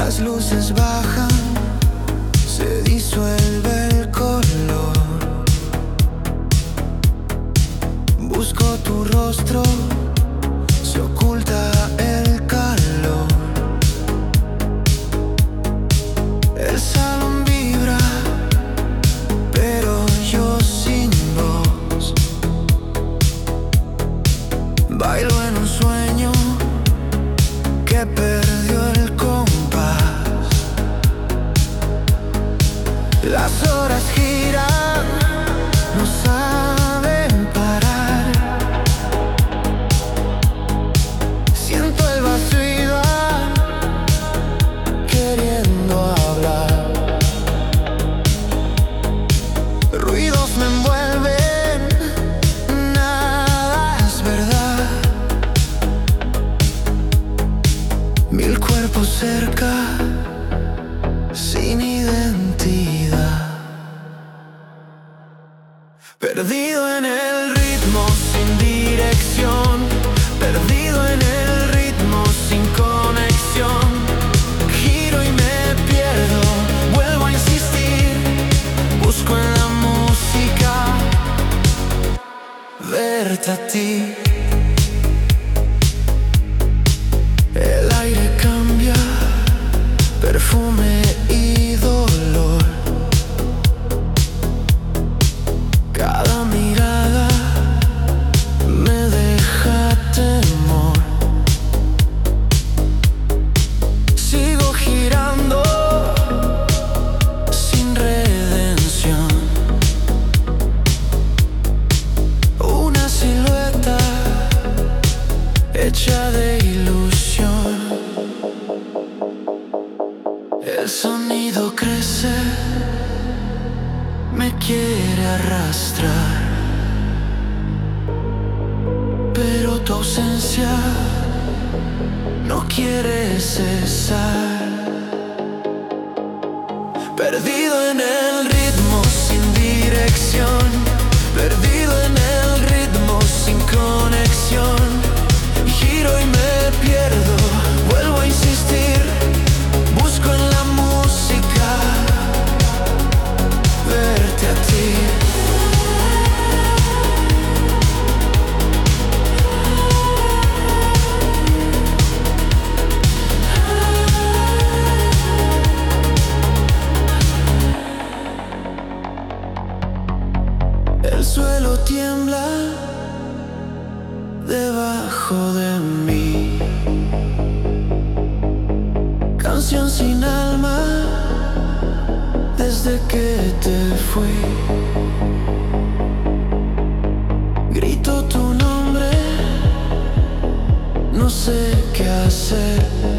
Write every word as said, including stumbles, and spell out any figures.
Las luces bajan, se disuelve el color. Busco tu rostro, se oculta el calor. El salón vibra, pero yo sin voz. Bailo en un sueño que perdió el compás. Las horas giran, no saben parar. Siento el vacío queriendo hablar. Ruidos me envuelven, nada es verdad. Mil cuerpos cerca, sin identidad. Perdido en el ritmo, sin dirección. Perdido en el ritmo, sin conexión. Giro y me pierdo, vuelvo a insistir. Busco en la música verte a ti. El aire cambia, perfume y dolor. Cada mirada me deja temor. Sigo girando sin redención. Una silueta hecha de ilusión. El sonido crece, me quiere arrastrar, pero tu ausencia no quiere cesar. Perdido en el ritmo, sin dirección. Perdido en el ritmo, sin conexión. Giro y me pierdo, vuelvo a insistir. Busco en la música verte a ti. El suelo tiembla debajo de mí. Canción sin alma desde que te fui. Grito tu nombre, no sé qué hacer.